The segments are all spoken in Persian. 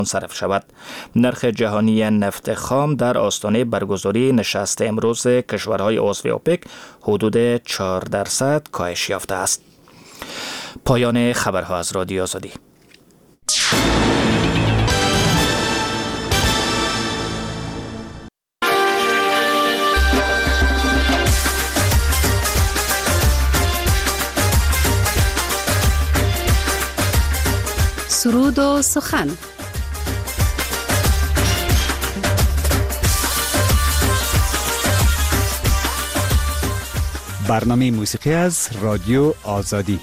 منصرف شود. نرخ جهانی نفت خام در آستانه برگزاری نشست امروز کشورهای عضو اوپک حدود 4% کاهش یافته است. پایان خبرها از رادیو آزادی. سرود و سخن. برنامه موسیقی از رادیو آزادی.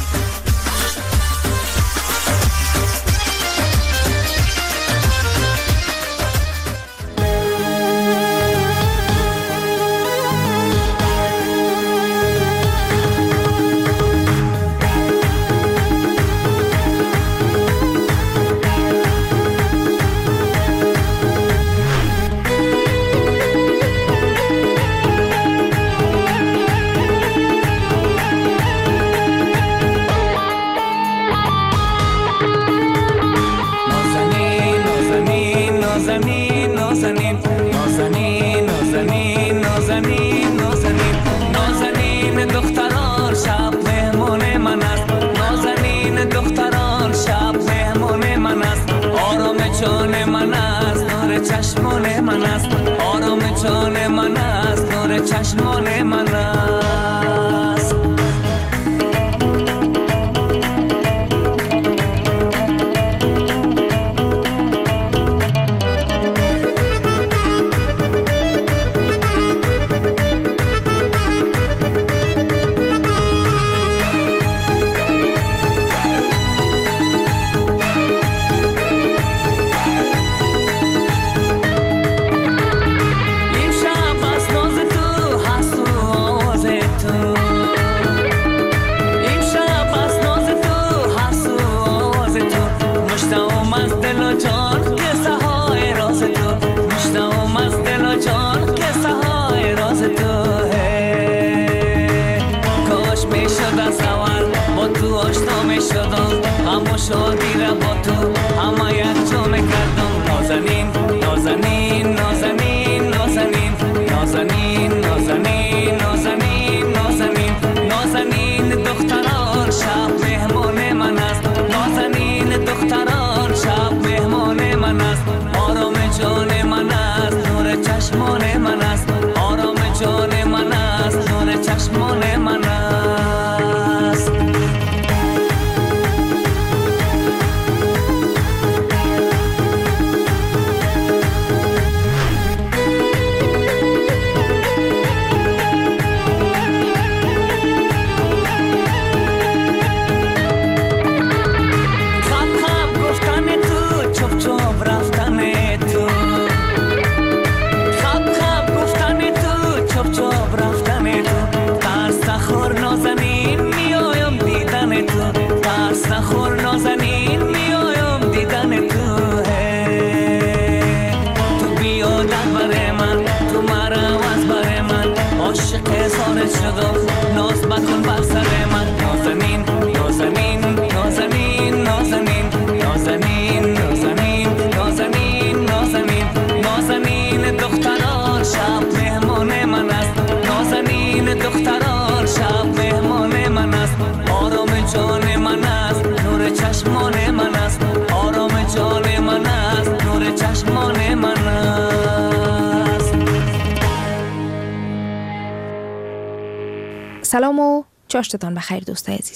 سلام و چاشتتان بخیر دوستای عزیز.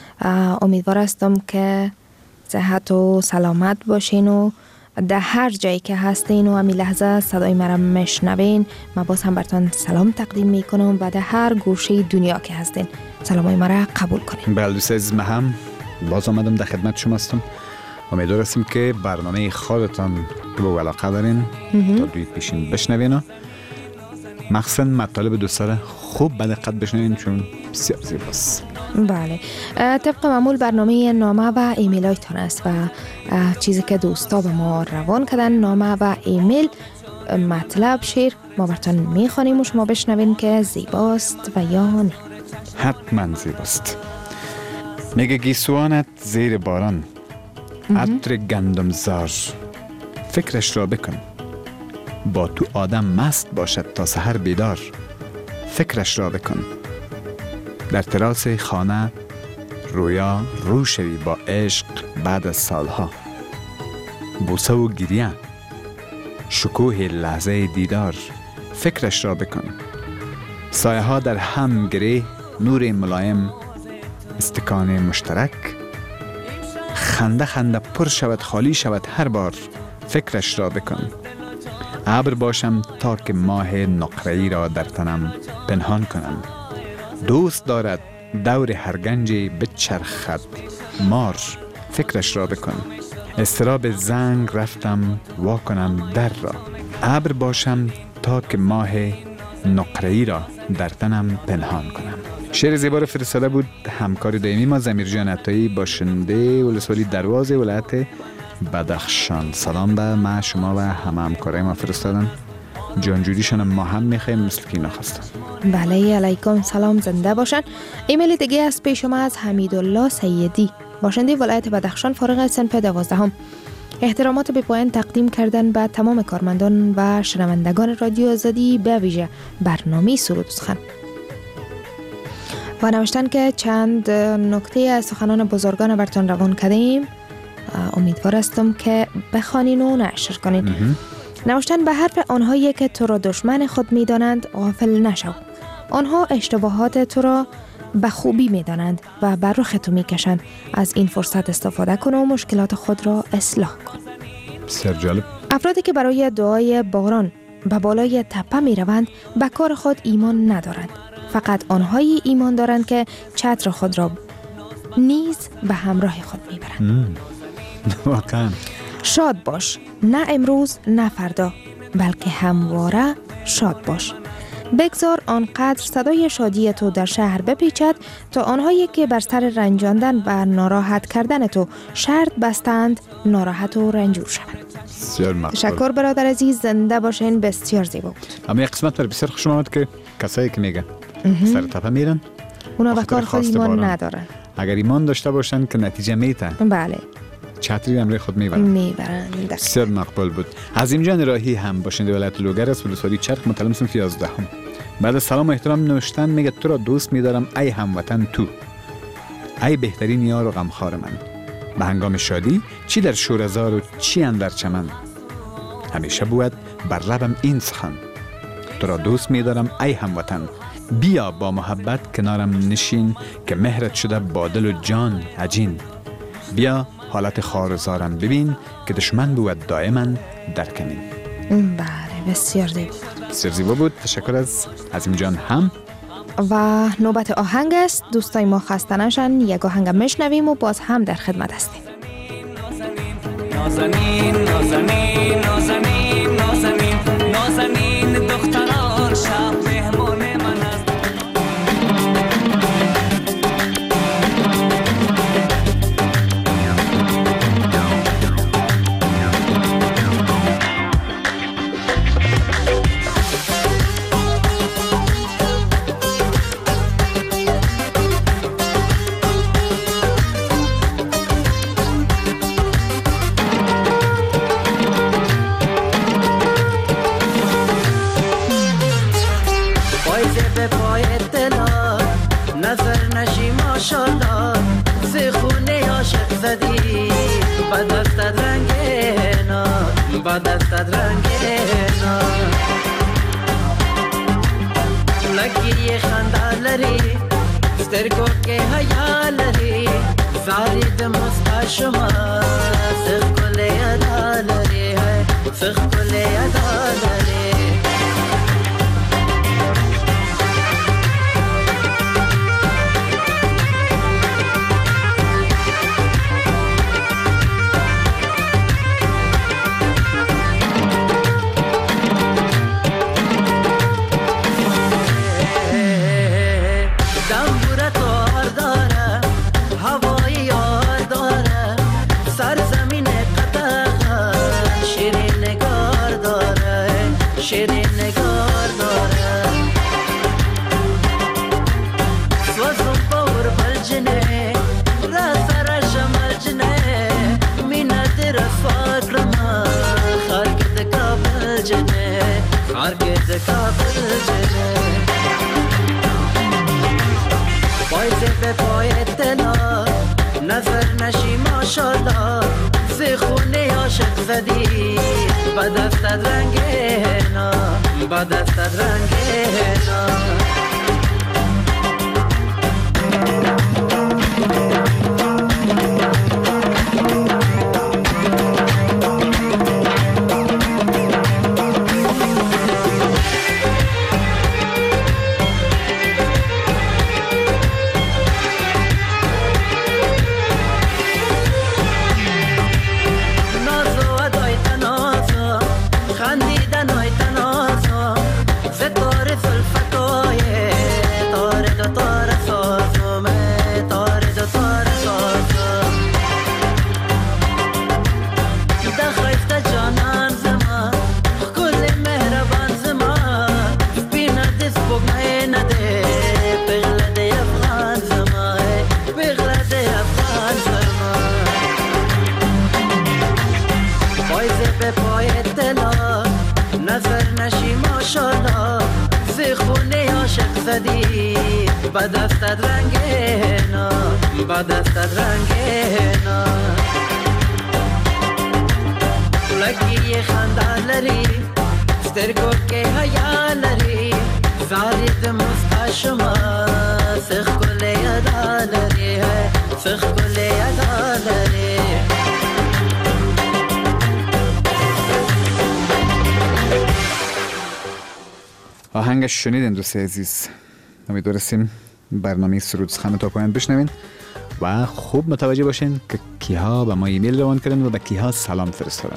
امیدوار هستم که صحت و سلامت باشین و در هر جایی که هستین و همین لحظه صدای مرا میشنوین. من باز هم براتون سلام تقدیم میکنم و در هر گوشه دنیا که هستین سلامای مرا قبول کنین. بله دوستای عزیز، من هم باز آمدم در خدمت شما هستم. امیدوار هستم که برنامه خودتان که به علاقه دارین تا دوید پیشین بشنوین و مخصوصا مطالب دوستان خوب به دقت بشنوین چون بسیار زیباست. بله، طبق معمول برنامه نامه و ایمیل هایتان است و چیزی که دوستا به ما روان کردن، نامه و ایمیل، مطلب، شعر ما براتون میخوانیم و شما بشنوین که زیباست و یا نه. حتما زیباست. میگه گیسوانت زیر باران، عطر گندم زار فکرش را بکن. با تو آدم مست باشد تا سحر بیدار، فکرش را بکن. در تراس خانه رویا رو شوی با عشق بعد از سالها. بوسه و گریه، شکوه لحظه دیدار، فکرش را بکن. سایه ها در هم گره، نور ملایم، استکان مشترک. خنده خنده پر شود خالی شود هر بار، فکرش را بکن. ابر باشم تا که ماه نقره‌ای را در تنم پنهان کنم. دوست دارد دور هر گنجی بچرخد مار، فکرش را بکن. اضطراب زنگ رفتم وا کنم در را. ابر باشم تا که ماه نقره‌ای را در تنم پنهان کنم. شعر زیبا را فرستاده بود همکار دائمی ما زمیر جان عطایی، باشنده ولسوالی درواز ولایت بدخشان. سلام به ما شما و همه همکارای ما فرستادن. جانجوریشان ما هم میخوایم مثل که اینا خواستن. بله علیکم سلام، زنده باشن. ایمیل دیگه از پیش ما از حمیدالله سیدی، باشنده ولایت بدخشان، فارغ از صنف 12. احترامات به پایان تقدیم کردن به تمام کارمندان و شنوندگان رادیو آزادی، به ویژه برنامه سرود و سخن. و نوشتن که چند نکته از سخنان بزرگان برتان روان کردیم، امیدوار هستم که بخوانین و نشر کنین. نوشتن به حرف آنهایی که تو را دشمن خود می‌دانند غافل نشو. آنها اشتباهات تو را به خوبی می‌دانند و بر رخ تو می‌کشند. از این فرصت استفاده کن و مشکلات خود را اصلاح کن. بسیار جالب. افرادی که برای دعای باران به بالای تپه می‌روند به کار خود ایمان ندارند. فقط آنهایی ایمان دارند که چتر خود را نیز به همراه خود می‌برند. واقعا شاد باش، نه امروز نه فردا، بلکه همواره شاد باش. بگذار آنقدر صدای شادی تو در شهر بپیچد تا آنهایی که بر سر رنجاندن و ناراحت کردن تو شرط بستند ناراحت و رنجور شوند. بسیار مقبول. تشکر برادر عزیز، زنده باشین. بسیار زیبا بود. اما یک قسمت پر بسیار خوشم آمد که کسایی که میگن سر تپه میرن اونا به کار خود ایمان ندارن. اگر ایمان داشته باشن که نتیجه میته، بله، چتری همراه خود میبرند. بسیار مقبول بود. عظیم جان راهی هم باشنده ولایت لوگر است، ولسوالی چرخ، متعلم صنف 11. بعد از سلام و احترام نوشتن میگه تو را دوست میدارم ای هموطن تو، ای بهترین یار و غمخوار من. به هنگام شادی چی در شوره‌زار و چی اندر چمن، همیشه بود بر لبم این سخن. تو را دوست میدارم ای هموطن، بیا با محبت کنارم نشین که مهرت شده با دل و جان عجین. بیا حالت خارزارم ببین که دشمن بود دائما در کمین. بله، بسیار زیبا بود. بسیار زیبا بود. تشکر از عظیم جان هم. و نوبت آهنگ است. دوستای ما خسته نشن، یک آهنگ میشنویم و باز هم در خدمت هستیم. نازنین نازنین نازنین نازنین نازنین دختران شب مهمان من است. دستت رنگینا لگی خنده لري سترګو کې حیا لري زارید مسکا شما سخل ادا لري سخل ادا لري پایز به پای اطلاع نظر نشی ماشالله زی خونه عاشق زدی با دستت رنگینا با دستت رنگینا با دستت رنگینا با دستت رنگینا لکی خنده لري سترگو که حیا لري زارید مستشما سخ کل یدا لري سخ کل یدا لري آهنگش شنیدین دوست عزیز. امیدواریم برنامه سرود سخن تا پایان بشنوین و خوب متوجه باشین که کیها به ما ایمیل روان کردن و به کیها سلام فرستادن.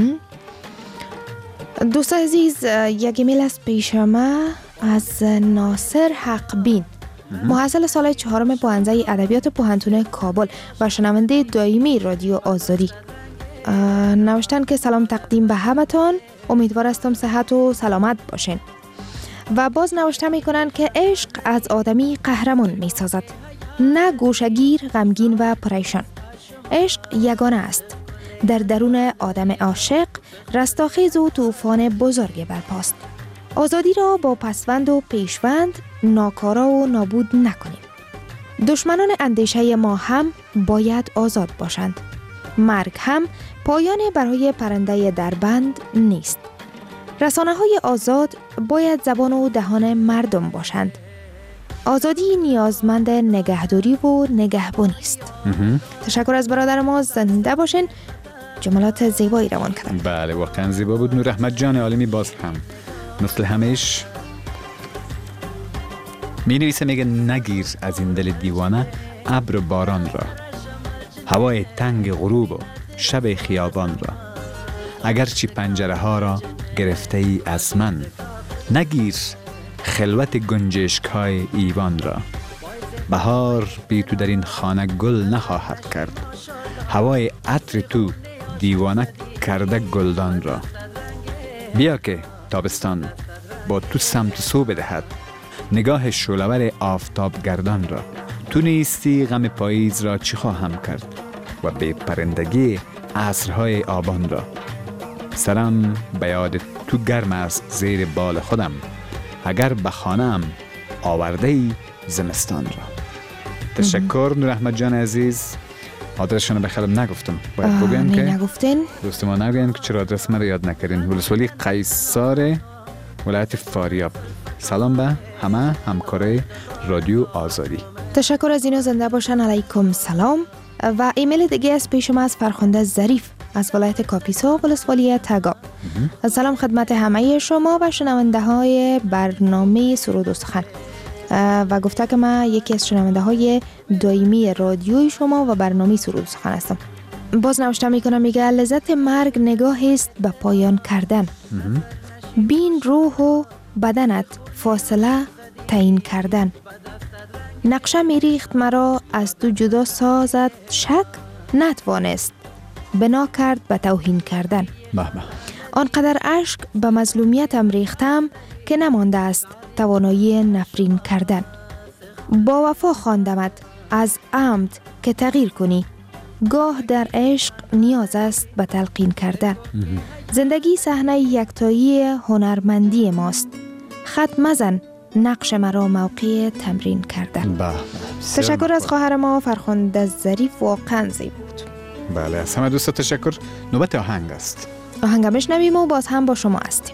دوست عزیز یک ایمیل از پیش ما از ناصر حقبین محصل سال 4 پوهنده ادبیات پوهنتون کابل و شنونده دائمی رادیو آزادی. نوشتن که سلام تقدیم به همتون، امیدوار هستم صحت و سلامت باشین. و باز نوشته میکنن که عشق از آدمی قهرمان میسازد، نه گوشگیر، غمگین و پریشان. عشق یگانه است. در درون آدم عاشق رستاخیز و طوفان بزرگ برپاست. آزادی را با پسوند و پیشوند ناکارا و نابود نکنیم. دشمنان اندیشه ما هم باید آزاد باشند. مرگ هم پایان برای پرنده دربند نیست. رسانه‌های آزاد باید زبان و دهان مردم باشند. آزادی نیازمند نگهداری و نگهبانی است. تشکر از برادر ما، زنده باشین. جملات زیبایی روان کردن. بله واقعا زیبا بود. نور احمد جان عالمی باز هم مثل همیش می نویسه، میگه نگیر از این دل دیوانه ابر باران را، هوای تنگ غروب و شب خیابان را، اگرچه پنجره ها را گرفته ای از من، نگیر خلوت گنجشک های ایوان را. بهار بی تو در این خانه گل نخواهد کرد، هوای عطر تو دیوانه کرده گلدان را. بیا که تابستان با تو سمت سو بدهد نگاه شعله‌ور آفتاب گردان را. تو نیستی غم پاییز را چی خواهم کرد و به پرندگی عصرهای آبان را. سرم به یاد تو گرم است زیر بال خودم، اگر به خانه‌ام آورده ای زمستان را. تشکر نور احمد جان عزیز. آدرسشون رو بخیرم نگفتم، باید بگویم که نگفتین دوست ما نگویم که چرا آدرس من رو یاد نکردین. ولسوالی قیصار ولایت فاریاب. سلام به همه همکارای رادیو آزادی. تشکر از اینا، زنده باشن. علیکم سلام. و ایمیل دیگه از پیش ما از فرخنده ظریف از ولایت کاپیسا ولسوالی تگاب. سلام خدمت همه شما و شنونده های برنامه سرود و سخن. و گفته که من یکی از شنونده های دائمی رادیوی شما و برنامه سرود و سخن هستم. باز نوشته میکنم، میگه لذت مرگ نگاهی است به پایان کردن. بین روح و بدنت فاصله تعیین کردن. نقشه میریخت مرا از تو جدا سازد شک نتوانست، بنا کرد به توهین کردن. آنقدر اشک به مظلومیتم ریختم که نمانده است توانایی نفرین کردن. با وفا خواندمت از عمد که تغییر کنی، گاه در عشق نیاز است به تلقین کردن. زندگی صحنه یکتایی هنرمندی ماست، خط مزن نقش مرا موقع تمرین کردن. تشکر از خواهر ما فرخنده ظریف، واقعا زیبا بود. بله، از همه دوستا تشکر. نوبت آهنگ است. آهنگ بشنویم و باز هم با شما هستیم.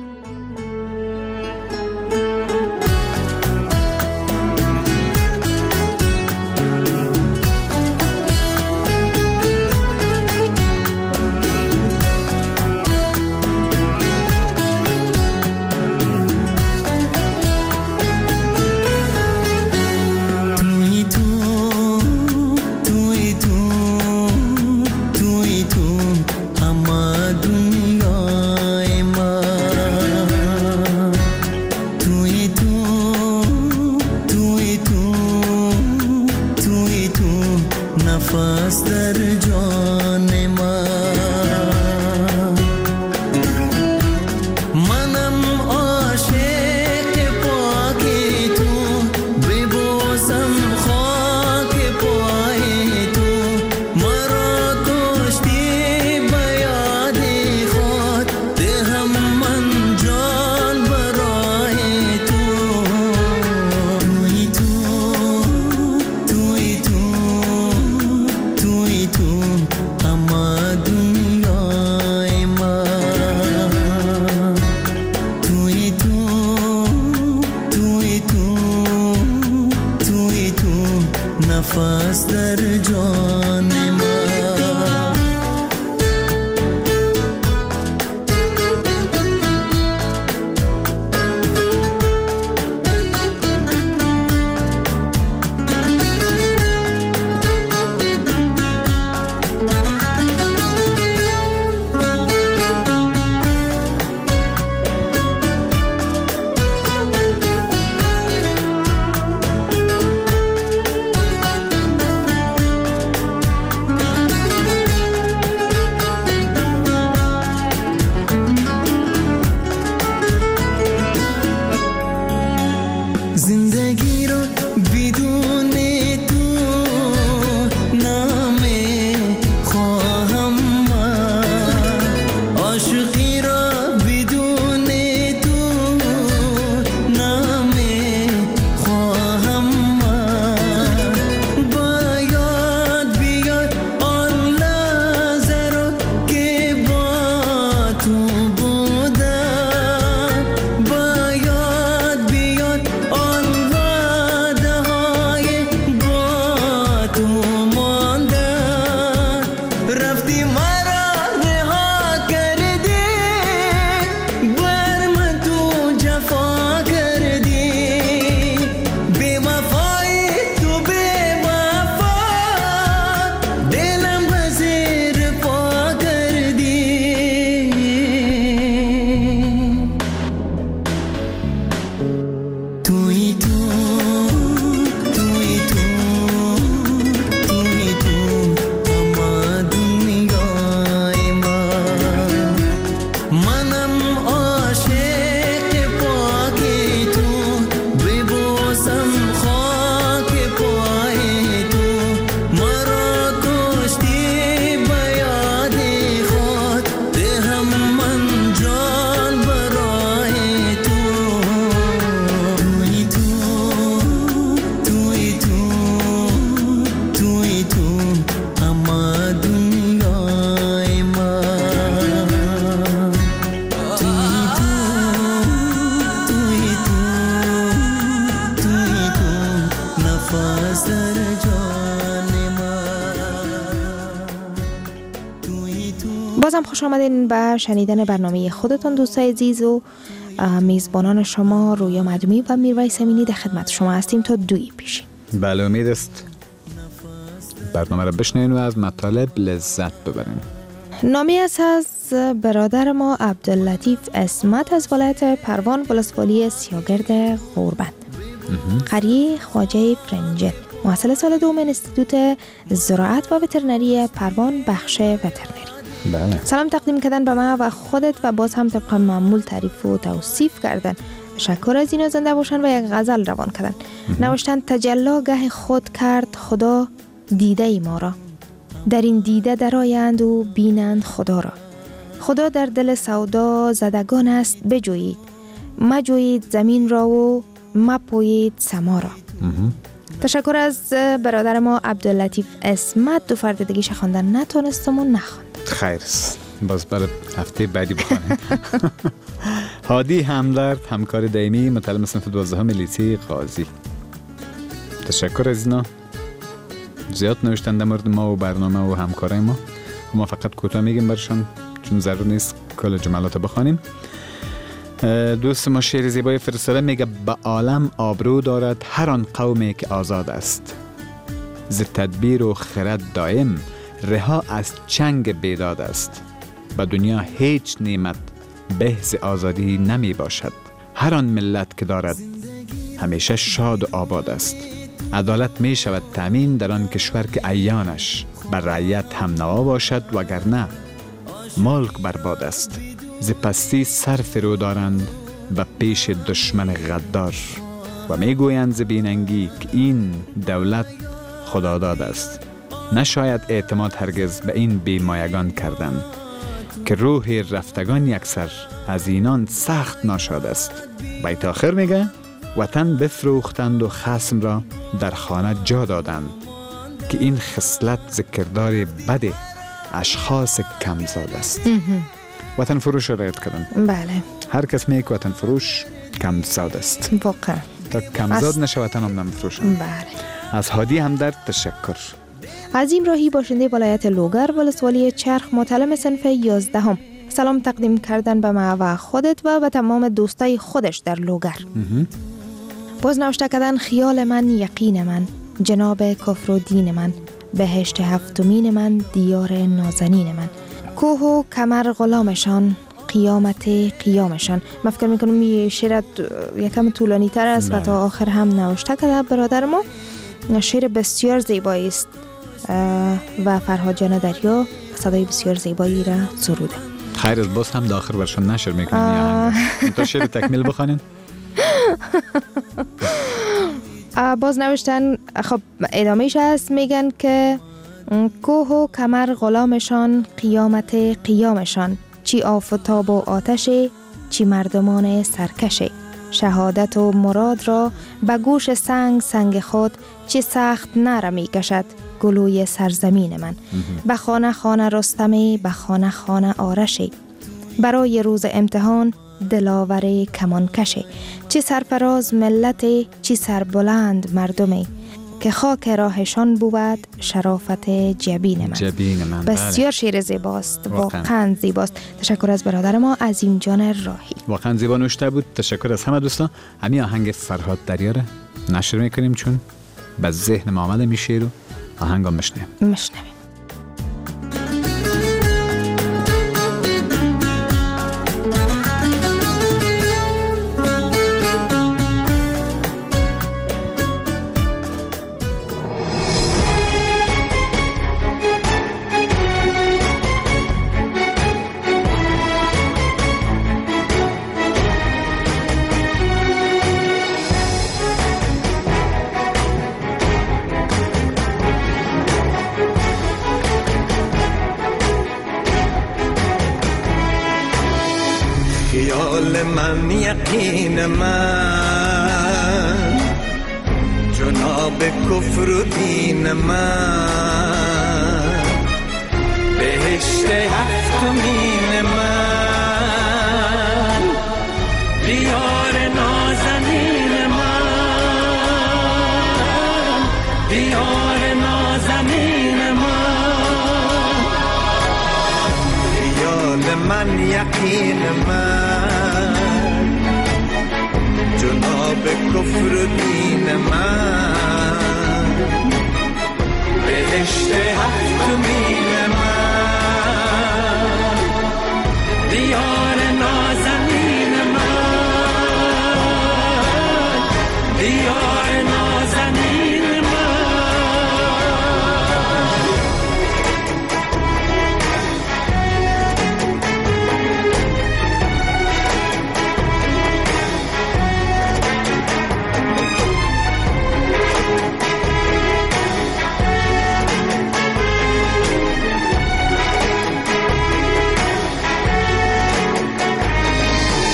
نفس در جان من زندگی رو بدون تو نامه خواهم من، عاشقی را بدون تو نامه خواهم من. باید بیاد آن لحظه رو که با تو بودم، باید بیاد آن وعده های با تو ماندن. رفتی مرا رها کردی، بر من تو جفا کردی، بی وفایی تو بی وفا، دلم به زیر پا کردی. توی تو توی تو توی تو اما دنیای من، منم عاشق پاک تو، ببوسم خاک پای تو. مرا کشتی به یاد خود، دهم من جان برای تو. توی تو توی تو توی تو اما دنیای من. توی تو توی تو توی تو نفس در جان من. توی تو بازم خوش آمدین به شنیدن برنامه خودتان دوستای عزیز و میزبانان شما رویا مدومی و میرویس امینی در خدمت شما هستیم تا 2 پیشین. بله، امید است برنامه را بشنوین و از مطالب لذت ببرین. نامی است از برادر ما عبداللطیف اسمت از ولایت پروان ولسوالی سیاگرد غوربند، قریه خواجه فرنجل، محصل سال 2 انستیتوت زراعت و وترنری پروان بخش وترنری. بله. سلام تقدیم کردن به من و خودت و باز هم طبق معمول تعریف و توصیف کردن. تشکر از اینا زنده باشن و یک غزل روان کردن. نوشتن تجلا گه خود کرد خدا دیده ای ما را، در این دیده درآیند و بینند خدا را. خدا در دل سودا زدگان است بجویید، مجویید زمین را و مپویید سما را. تشکر از برادر ما عبداللطیف اسمت. دو فرد دیگه خواندن نتونستم و نخواند. خیر است، باز برای هفته بعدی بخوانیم. هادی همدرد، همکار دائمی، متعلم صنف 12 لیسه قاضی. تشکر از اینا. زیاد نوشتن در مورد ما و برنامه و همکارای ما فقط کوتاه میگیم برشان چون ضرور نیست کل جملات بخوانیم. دوست ما شعر زیبای فرستاده، میگه به عالم آبرو دارد هر آن قومی که آزاد است، ز تدبیر و خرد دائم رها از چنگ بیداد است. به دنیا هیچ نعمت به ز آزادی نمی باشد، هر آن ملت که دارد همیشه شاد و آباد است. عدالت می شود تامین در آن کشور که عیانش بر رعیت هم نوا باشد، وگرنه ملک برباد است. ز پستی سر فرو دارند به پیش دشمن غدار، و می گویند ز بیننگی که این دولت خداداد است. نشاید اعتماد هرگز به این بیمایگان کردن، که روح رفتگان یکسر از اینان سخت ناشاد است. بیت آخر میگه وطن بفروختند و خصم را در خانه جا دادند، که این خصلت ز کردار بد اشخاص کمزاد است. وطن فروش را رعایت کردن. بله. هر کس میگه وطن فروش کمزاد است. واقعا. تا کمزاد نشه وطن هم نمیفروشن. بله. از هادی همدرد تشکر. عظیم راهی باشنده ولایت لوگر ولسوالی چرخ، متعلم صنف 11 سلام تقدیم کردن به ما و خودت و به تمام دوستای خودش در لوگر. باز نوشته کردن خیال من، یقین من، جناب کفر و دین من، بهشت هفتمین من، دیار نازنین من، کوه و کمر غلامشان، قیامت قیامشان. من فکر میکنم این شعر یکم طولانی تر است و تا آخر هم نوشته کرده برادر ما. شعر بسیار زیبایی است و فرهاد جان دریا صدای بسیار زیبایی را سروده. خیر از باز هم داخل برشان نشر میکنیم. تا شعر تکمیل بخوانین. باز نوشتن خب ادامهش هست، میگن که کوه و کمر غلامشان، قیامت قیامشان، چی آفتاب و آتش، چی مردمان سرکشه، شهادت و مراد را به گوش سنگ سنگ خود، چی سخت نرمی کشد گلوی سرزمین من. به خانه خانه رستمی، به خانه خانه آرشی، برای روز امتحان دلاور کمان کشه، چی سرفراز ملت، چی سربلند مردمی، که خاک راهشان بود شرافت جبین من. بسیار شعر زیباست، واقعا زیباست. تشکر از برادر ما عظیم جان راهی. واقعا زیبا نوشته بود. تشکر از همه دوستان. همین آهنگ فرهاد دریا را نشر میکنیم چون به ذهن ما آمده میشه رو آهنگا میشنویم. خیال من، یقین من، جناب کفر و دین من، بهشت هفتمین من، دیار نازنین من، دیار نازنین من، خیال من، یقین من، جناب کفر و دین من، بهشت هفتمین من، دیار نازنین من، دیار نازنین من.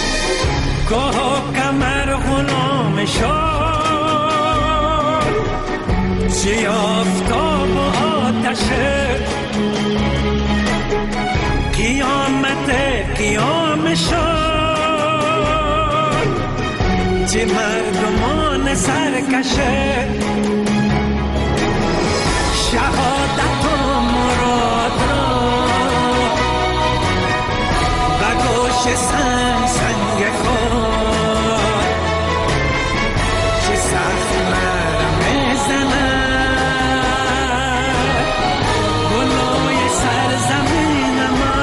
کوه و کمر غلام شد، چی آفتاب و آتشه قیام شد چه مردمان سرکشه شهادت و مراد را و گوش سنگ خود چه سخت مرم زند گلوی سرزمین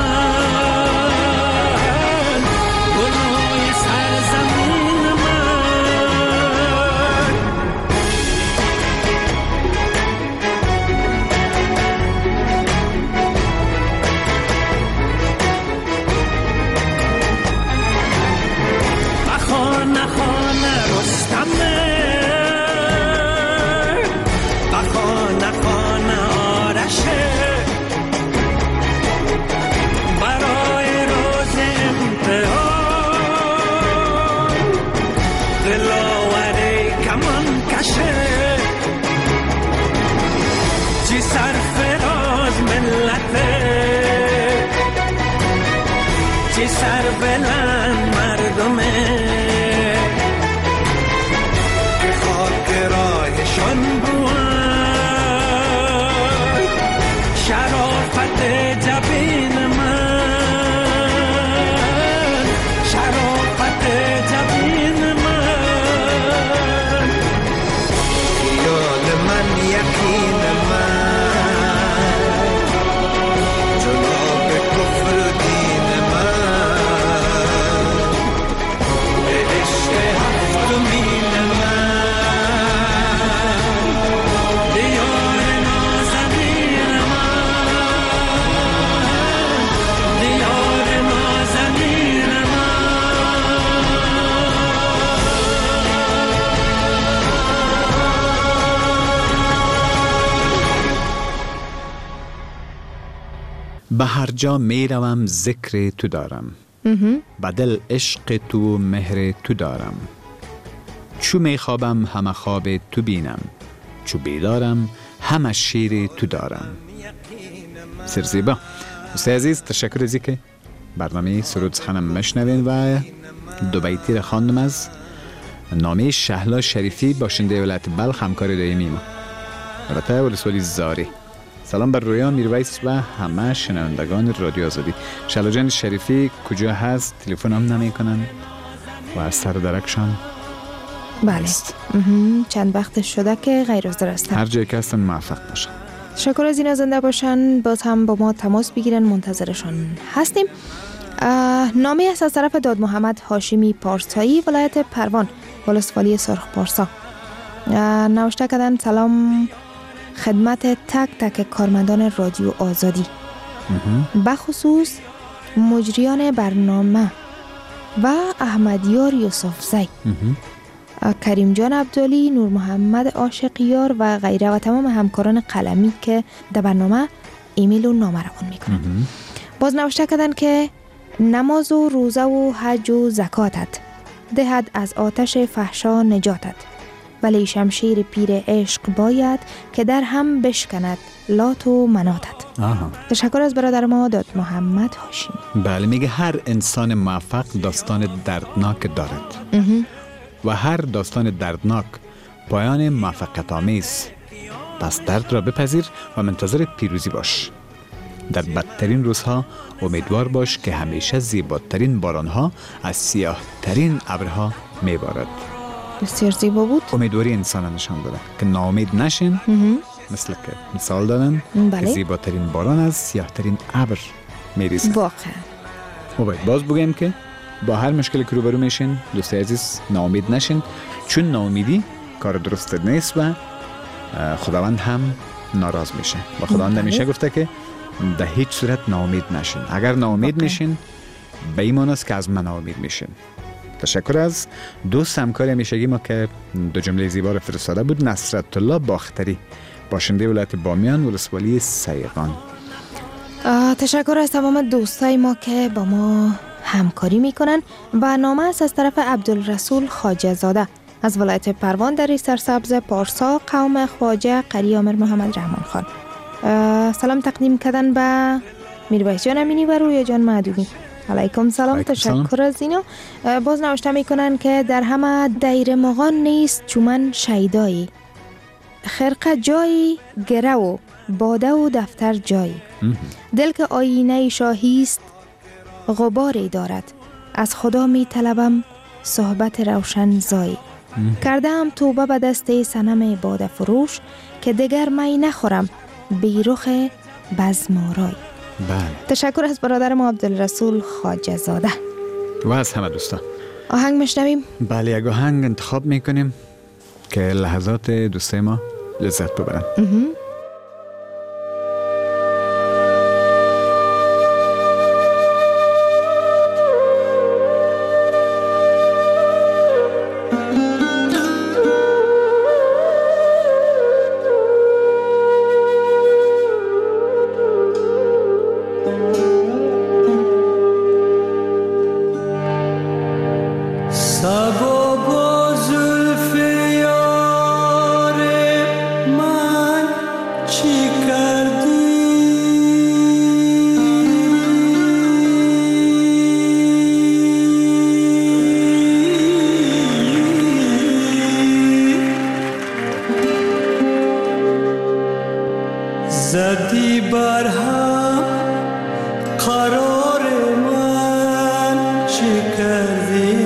من گلوی سرزمین من خانه خانه رستمه و خانه خانه آرشه برای روز امتحان دلاور کمان کشه چی سرفراز ملته چی سربلند مردمه که خاک راهشان بود شرافت جبین من شرافت جبین من خیال من یقین من جناب کفر و دین من به عشق هفتمین من دیار نازنین من دیار نازنین من به هر جا می روم ذکر تو دارم به دل عشق تو و مهر تو دارم چو می خوابم همه خواب تو بینم چو بیدارم همه شیر تو دارم. سر زیبا. دوستای عزیز تشکر از که برنامه سرود سخنم مشنوین و دو بیتی را خواندم از نامه شهلا شریفی باشنده ولایت بلخ همکار دائمی ما البته ولسوالی زاری. سلام بر رویان میرویس و همه شنوندگان رادیو آزادی. شهلا جان شریفی کجا هست؟ تلفن هم نمی کنن و از سر درکشان بله چند وقت شده که غیر حاضر هستن. هر جایی که هستن موفق باشن. شکر از اینا زنده باشن. باز هم با ما تماس بگیرن، منتظرشان هستیم. نامه است از طرف داد محمد هاشمی پارسایی ولایت پروان ولسوالی سرخ پارسا. نوشته کردن سلام خدمت تک تک کارمندان رادیو آزادی، بخصوص مجریان برنامه و احمدیار یوسفزی، کریم جان عبدالی، نور محمد عاشقیار و غیره و تمام همکاران قلمی که در برنامه ایمیل و نامه روان میکنن. باز نوشته کردن که نماز و روزه و حج و زکاتت دهد از آتش فحشا نجاتت، ولی شمشیر پیر عشق باید که در هم بشکند لات و مناتت. تشکر از برادر ما داد محمد هاشمی. بله، میگه هر انسان موفق داستان دردناک دارد و هر داستان دردناک پایان موفقیت آمیز. پس درد را بپذیر و منتظر پیروزی باش. در بدترین روزها امیدوار باش که همیشه زیباترین بارانها از سیاهترین ابرها میبارد. بسیار زیبا بود. امیدواری انسان نشان داده که ناامید نشین. مثل که مثال دادن که زیباترین باران از سیاهترین ابر میریزد. واقعا. و باز بگیم که با هر مشکلی که روبرو میشین دوستای عزیز ناامید نشین، چون ناامیدی کار درست نیست و خداوند هم ناراض میشه. و خداوند همیشه گفته که در هیچ صورت ناامید نشین. اگر ناامید میشین به این معنی است که از من ناامید میشین. تشکر از دوست همکار همیشگی ما که دو جمله زیبا را فرستاده بود، نصرت الله باختری، باشنده ولایت بامیان ولسوالی سیغان. تشکر از تمام دوستای ما که با ما همکاری میکنن. و نامه است از طرف عبدالرسول خواجه زاده از ولایت پروان در سرسبز پارسا قوم خواجه قری آمر محمد رحمان خان. سلام تقدیم کردن به میرویس جان امینی و رویا جان معدومی. علیکم سلام، تشکر از اینا. باز نوشته میکنن که در همه دیر مغان نیست چومن شیدایی، خرقه جایی گره و باده و دفتر جایی، دل که آینه شاهیست غباری دارد، از خدا می طلبم صحبت روشن زایی، کردم توبه به دست صنم باده فروش، که دیگر می نخورم بیرخ بزمارای. بله. تشکر از برادر ما عبدالرسول خواجه زاده. و از همه دوستان آهنگ مشنویم. بله، یک آهنگ انتخاب میکنیم که لحظات دوستای ما لذت ببرن. زدی بر هم قرار من چه کردی؟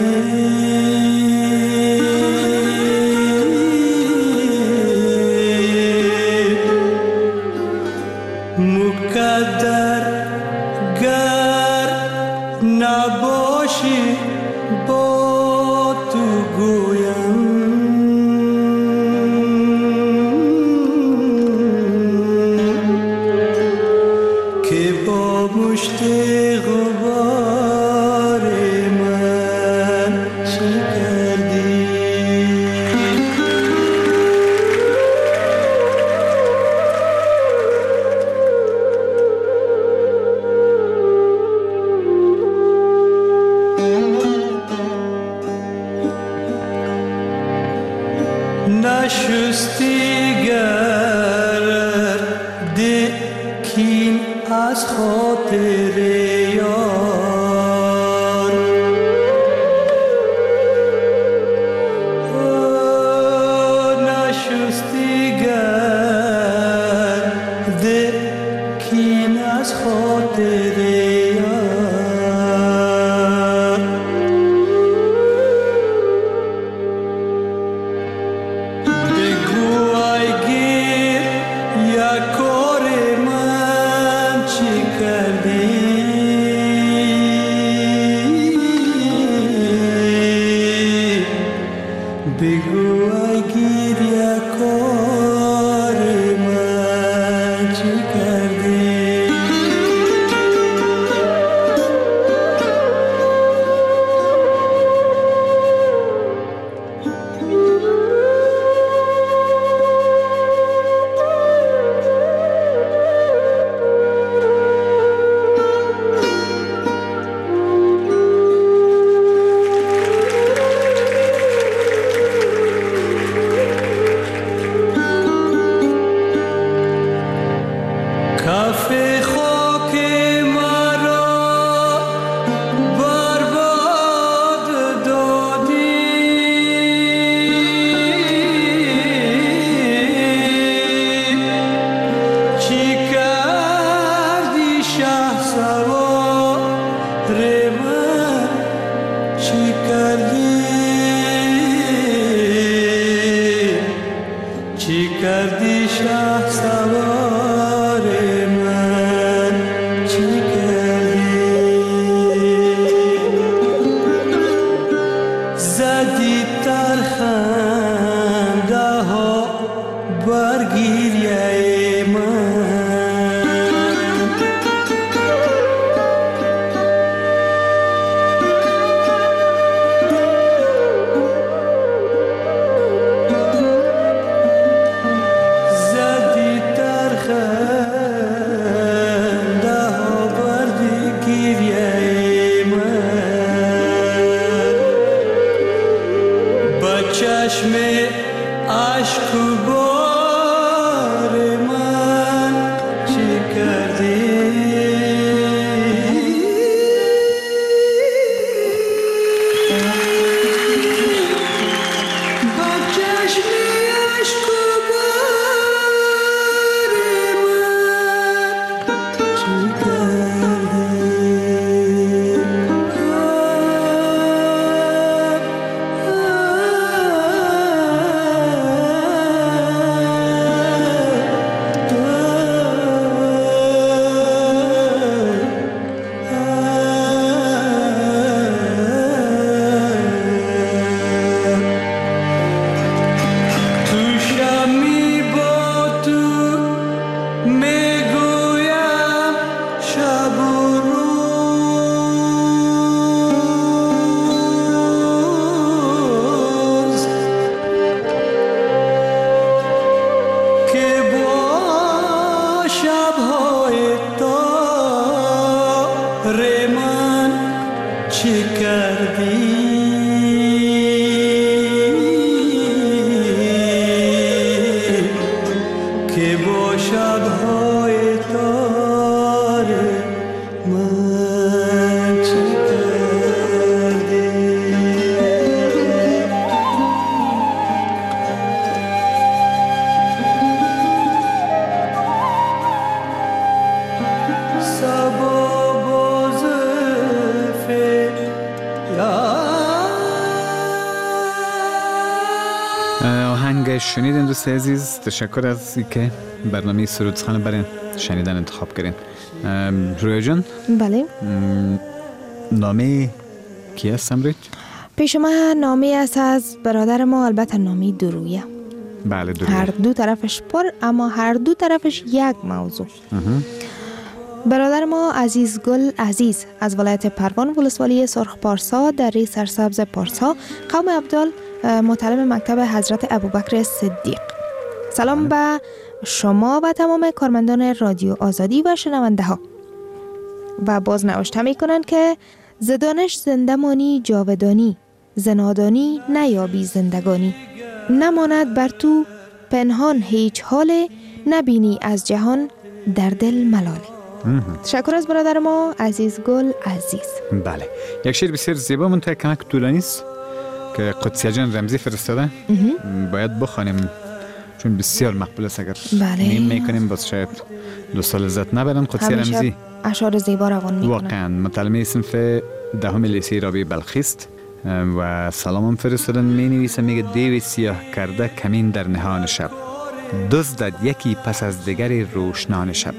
مقدر گر نباشی با تو گویم مشت غبار من چه کردی؟ نشستی گرد کین از خاطر یار، نشستی گرد کین از خاطر یار، بگو ای گیر یک کار من چی کردی؟ بگو ای گیر یک کار من چی کردی؟ کف خاک مرا برباد دادی، چی کردی شهسوار من چی کردی؟ چی کردی شهسوار من چی کردی؟ زدی ترخنده ها بر گریه من، چشم عشق و بار من چه کردی با چشم عشق و بار من چه آهنگ شنیدین دوست عزیز. تشکر از اینکه برنامه سرود سخن برای شنیدن انتخاب کردین. رویا جان، بله. نامه کی هست امروز؟ پیش ما نامه است از برادر ما، البته نامه درویه. بله درویه. هر دو طرفش پر، اما هر دو طرفش یک موضوع. برادر ما عزیز گل عزیز از ولایت پروان ولسوالی سرخ پارسا در سرسبز پارسا قوم ابدال، مطلب مکتب حضرت ابوبکر صدیق. سلام به شما و تمام کارمندان رادیو آزادی و شنونده ها. و باز نوشته می کنند که زدانش زندمانی جاودانی، زنادانی نیابی زندگانی، نماند بر تو پنهان هیچ حال، نبینی از جهان در دل ملاله. تشکر از برادر ما عزیز گل عزیز. بله، یک شعر بسیار زیبا منتها کمک طولانی است که قدسیه جان رمزی فرستاده. باید بخوانیم چون بسیار مقبول است. اگر نیم میکنیم باز شاید دوستان لذت نبرن. قدسیه رمزی اشعار زیبا روان میکنن. واقعا متعلم صنف دهم لیسه رابعه بلخی است و سلام فرستادن. می نویسه، میگه دیو سیاه کرده کمین در نهان شب، دزدد یکی پس از دیگری روشنان شب،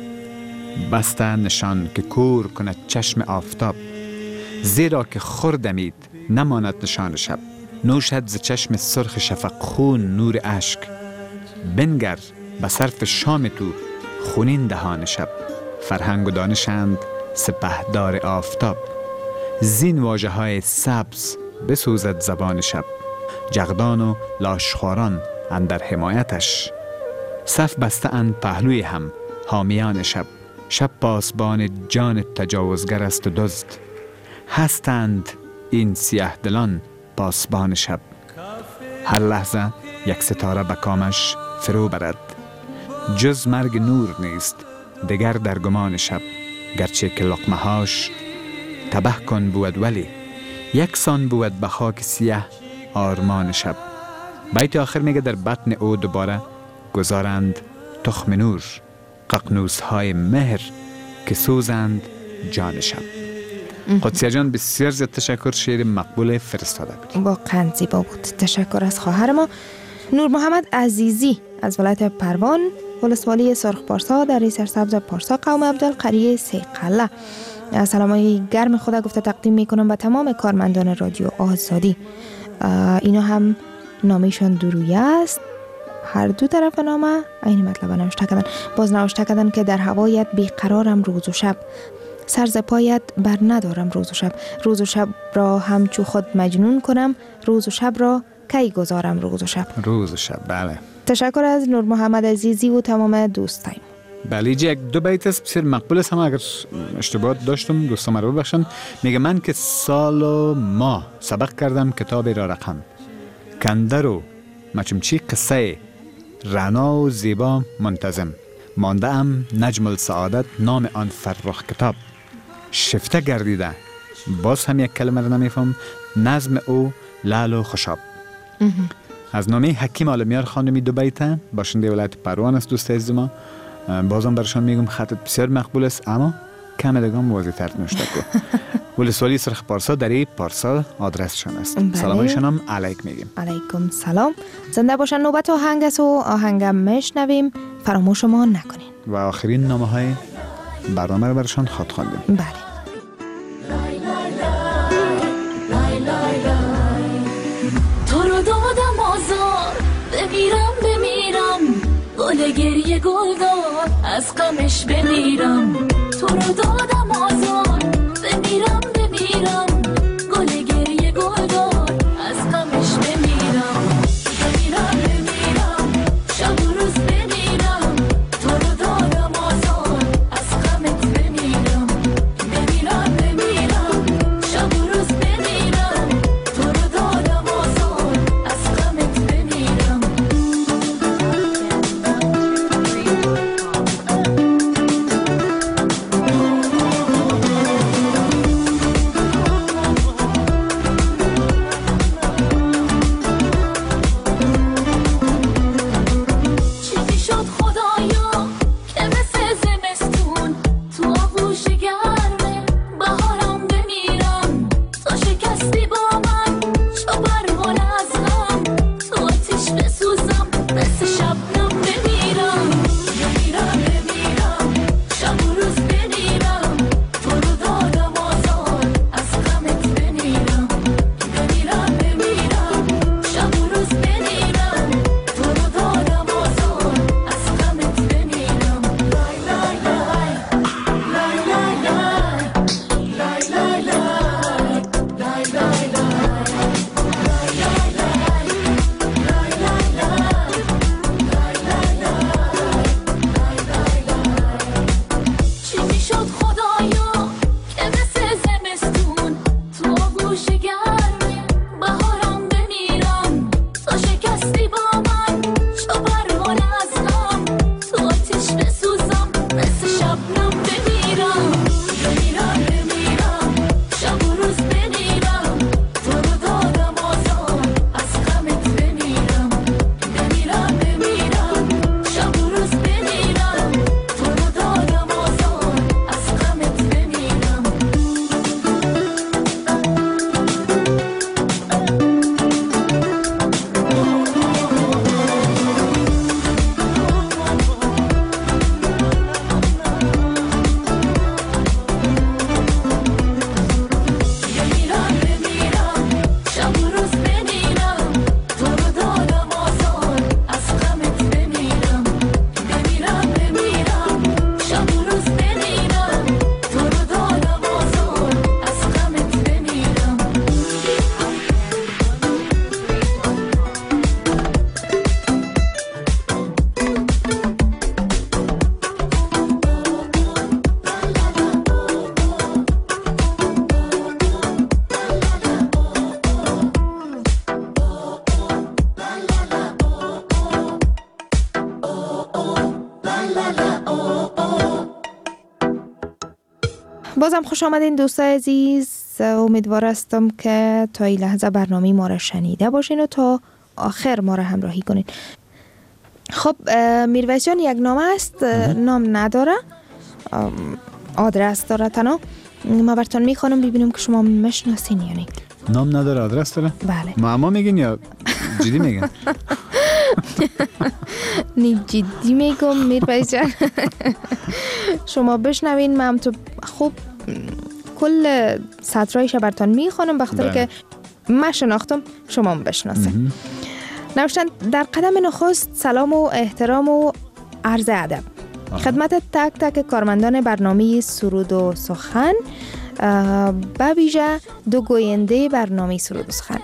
بسته نشان که کور کند چشم آفتاب، زیرا که خوردمید نماند نشان شب، نوشد ز چشم سرخ شفق خون نور اشک، بنگر به صرف شام تو خونین دهان شب، فرهنگ و دانشند سپهدار آفتاب، زین واژه های سبز بسوزد زبان شب، جغدان و لاشخواران اندر حمایتش، صف بسته اند پهلوی هم حامیان شب، شب پاسبان جان تجاوزگر است و دزد، هستند این سیاه دلان پاسبان شب، هر لحظه یک ستاره به کامش فرو برد، جز مرگ نور نیست دگر در گمان شب، گرچه که لقمه هاش تبه کن بود ولی یکسان بود به خاک سیاه آرمان شب. بیت آخر میگه در بطن او دوباره گذارند تخم نور، ققنوس های مهر که سوزند جان شب. قدسیه جان بسیار زیاد تشکر، شعر مقبول فرستاده بود. واقعا زیبا بود. تشکر از خواهر ما نور محمد عزیزی از ولایت پروان ولسوالی سرخ پارسا در سرسبز پارسا قوم ابدال قریه سیقله. سلامای گرم خدا گفته تقدیم میکنم به تمام کارمندان رادیو آزادی. اینا هم نامشان درویه است. هر دو طرف نامه این مطلب نوشته کردن. باز نوشته کردن که در هوایت بیقرارم روز و شب، سر ز پایت بر ندارم روز و شب، روز و شب را همچو خود مجنون کنم، روز و شب را کی گذارم روز و شب. روز و شب، بله. تشکر از نور محمد عزیزی و تمام دوستان. بله، یک دو بیت است بسیار مقبول است. اگر اشتباه داشتم دوستان مرا ببخشن. میگه من که سال و ماه سبق کردم کتاب را رقم، کنده رو مچمچی قصه رعنا و زیبا منتظم مانده ام نجم السعادت نام آن فرخ کتاب شفته گردیده باز هم یک کلمه رو نمیفهم نظم او لعل و خوشاب از نامه حکیم عالمیار خانمی دو بیته باشنده ولایت پروان است دوست عزیز ما بازم برشان میگم خطت بسیار مقبول است اما کم دگام واضح تر نوشته کو ولسوالی سرخ پارسا در پارسا آدرسشان است سلامایشان هم علیک میگیم علیکم سلام زنده باشن نوبت آهنگ است و آهنگم میشنویم فراموش ما نکنین و آخرین نامه های برنامه رو برشان خواد خواندیم بله تو رو دادم آزار بمیرم گل گریه گل دار از غمش بمیرم تو رو دادم آزار بمیرم گل گریه گل دار از غمش بمیرم شب و روز بمیرم تو رو دادم آزار از غمت بمیرم شب و روز بمیرم تو رو دادم آزار از غمت بمیرم بازم خوش آمدین دوستای عزیز. امیدوار هستم که تا این لحظه برنامه ما را شنیده باشین و تا آخر ما را همراهی کنین. خب میرویس جان یک نامه است، نام نداره، آدرس داره تنها. ما براتون میخوانم ببینیم که شما میشناسین یا نه. نام نداره، آدرس داره؟ بله. معما میگین یا جدی میگن؟ نه جدی میگم میرویس جان. شما بشنوین، من تو خوب کل سطرایش براتون میخوانم بخاطر که من شناختم شما بشناسین. نوشتن در قدم نخست سلام و احترام و عرض ادب خدمت تک تک کارمندان برنامه سرود و سخن، به ویژه دو گوینده برنامه سرود و سخن.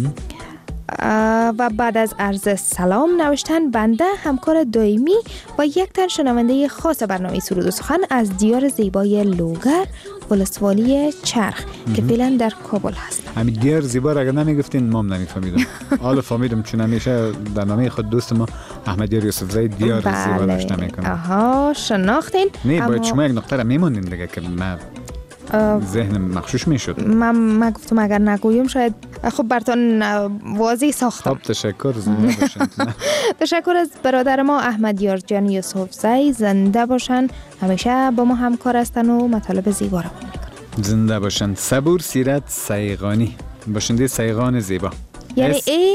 و بعد از عرض سلام نوشتن بنده همکار دائمی و یک تن شنونده خاص برنامه سرود و سخن از دیار زیبای لوگر ولسوالی چرخ که فعلا در کابل هست. همین دیار زیبا را اگر نمیگفتین ما هم نمیفهمیدم. حالا فهمیدم چون همیشه در نامه خود دوست ما احمد یار یوسف زی دیار زیبا داشته میکنه. آها شناختین؟ نه باید شما یک نقطه را میمونین دیگه که من ذهن مخشوش میشد. من گفتم اگر نگویم شاید خب براتون واضح ساختم. خب تشکر زنده باشن. تشکر از برادر ما احمد یار جان یوسف زی، زنده باشن، همیشه با ما همکار هستن و مطالب زیبا را میکنن. زنده باشن. صبور سیرت سیغانی، باشنده سیغان زیبا. یعنی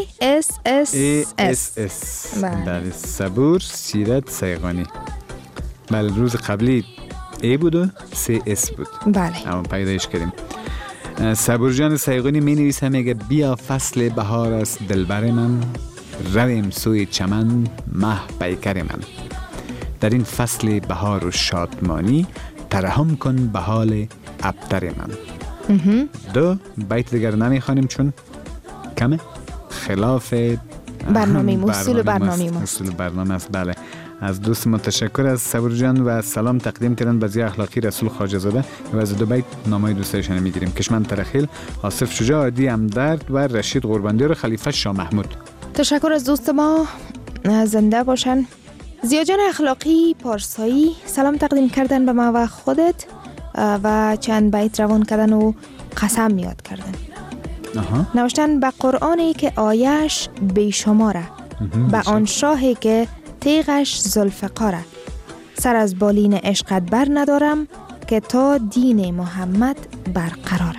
ASSS. بله صبور سیرت سیغانی. بله روز قبلی A بود و CS بود. بله اما پیدایش کردیم. صبور جان سیغانی می نویسه میگه بیا فصل بهار است دلبر من، رویم سوی چمن مه پیکر من. در این فصل بهار و شادمانی ترحم کن به حال ابتر من. دو بیت دیگر نمیخوانیم چون کمه خلاف برنامه اصول برنامه است. بله از دوست ما تشکر از صبور جان و سلام تقدیم کردن به ضیاء اخلاقی رسول خواجه زاده و از دو بیت نامه دوستایشان میگیریم. کشمن ترخیل، آصف شجاع، عادی امدرد و رشید قرباندیار خلیفه شاه محمود. تشکر از دوست ما، زنده باشن. ضیاء جان اخلاقی پارسایی سلام تقدیم کردن به ما و خودت و چند بیت روان کردن و قسم یاد کردن. نوشتن به قرآنی که آیش بیشماره، به آن شاهی که تیغش ذوالفقاره، سر از بالین عشقت بر ندارم که تا دین محمد برقراره.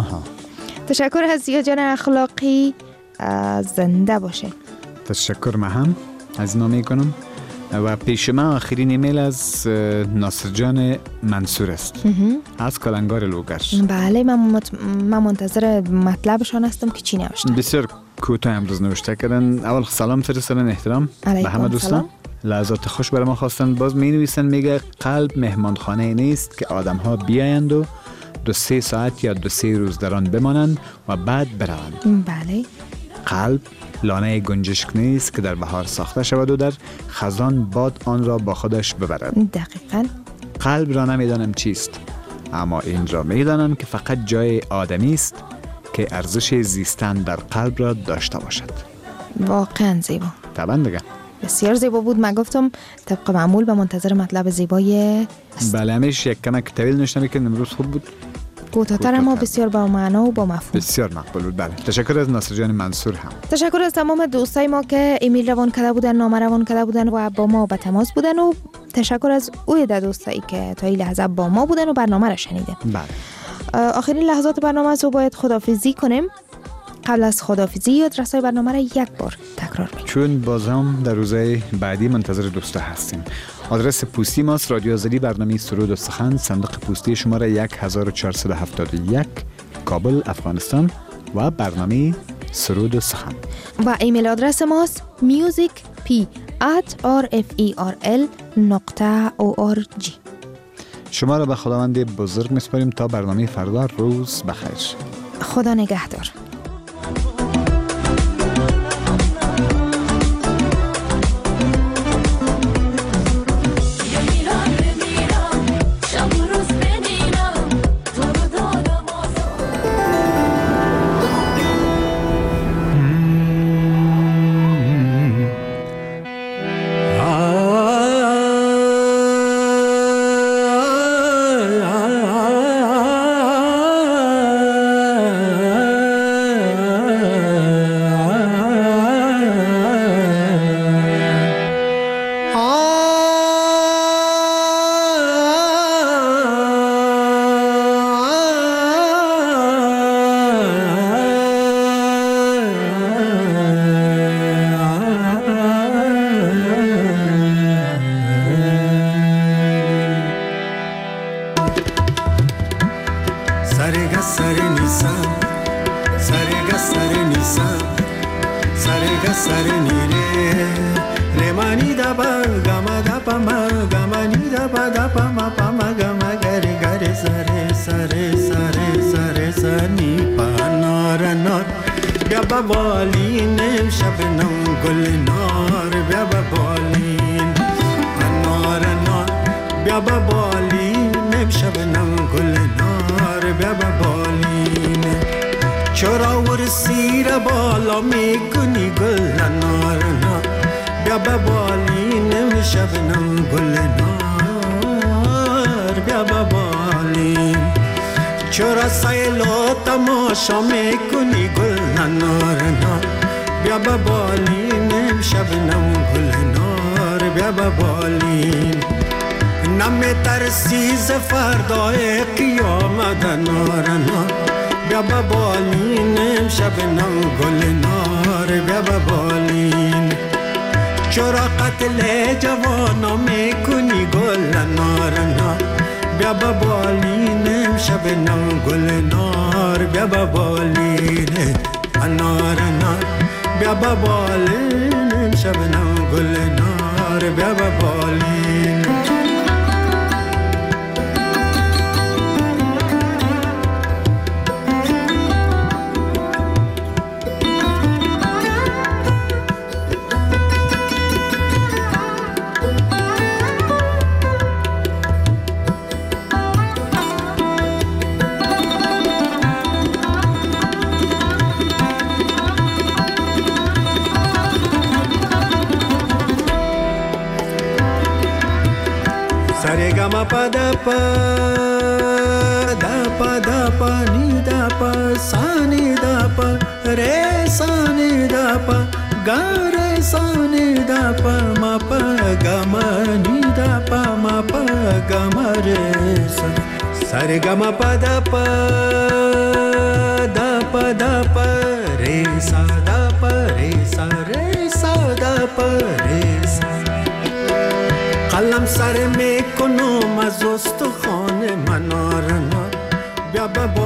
تشکر از ضیاء جان اخلاقی، زنده باشه. تشکر من هم از نامه کنم و پیش من آخرین ایمیل از ناصر جان منصور است از کلنگار لوگر. بله من منتظر مطلبشان هستم که چی نوشتن. بسیار کوتاه امروز نوشته کردن. اول سلام فرستادن، احترام به همه دوستان، لحظات خوش برای ما خواستن. باز می نویسن میگه قلب مهمانخانه نیست که آدم ها بیایند و 2-3 ساعت یا 2-3 روز در آن بمانند و بعد بروند. بله قلب لانه گنجشک نیست که در بهار ساخته شود و در خزان باد آن را با خودش ببرد. دقیقاً. قلب را نمیدانم چیست، اما این را میدانم که فقط جای آدمی است که ارزش زیستن در قلب را داشته باشد. واقعاً زیبا. طبعا دیگه بسیار زیبا بود. من گفتم طبق معمول به منتظر مطلب زیبای بله همیشه یک کمک طویل نوشته میکنم. امروز خوب بود، کوتاه‌تر اما بسیار با معنا و با مفهوم. بسیار مقبول بود. بله تشکر از ناصر جان منصور هم. تشکر از تمام دوستای ما که ایمیل روان کرده بودن، نامه روان کرده بودن و با ما به تماس بودن و تشکر از اوی دوستایی که تا این لحظه با ما بودن و برنامه را شنیدن. بله آخرین لحظات برنامه است و باید خداحافظی کنیم. قبل از خداحافظی آدرس‌های برنامه را یک بار تکرار می‌کنم چون باز هم در روزهای بعدی منتظر دوستا هستیم. آدرس پستی ماست رادیو آزادی، برنامه سرود و سخن، صندوق پستی شماره 1471 کابل افغانستان و برنامه سرود و سخن. و ایمیل آدرس ماست musicp@referl.org. شما را به خداوند بزرگ میسپاریم تا برنامه فردا. روز بخیر. خدا نگهدار. بالین شبنم گل نار بیا بالین انار انار بیا بالین شبنم گل نار بیا به بالین چرا ورسی را بالا میکنی گل نارنا بیا به بالین شبنم گل نار بیا به بالین چرا سیلو تماشا میکنی گل نارنا بیا به بالین شبنم گل نار بیا به بالین نمی ترسی ز فردای قیامت نارنا بیا به بالین شبنم گل نار بیا به بالین چرا قتل جوانا میکنی گل نارنا بیا به بالین شبنم گل نار بیا به بالین نارنا بیا به بالین شبنم گل نار بیا به بالین Sarigama pada pa da pa ni da pa sa ni da pa re sa ni da pa ga re sa ni da pa ma pa ga ma ni da pa ma pa ga ma re sa Sarigama pada pa da pa re sa da pa re sa da pa re sa قلم سر میکنم از استخوان منارنا بیا به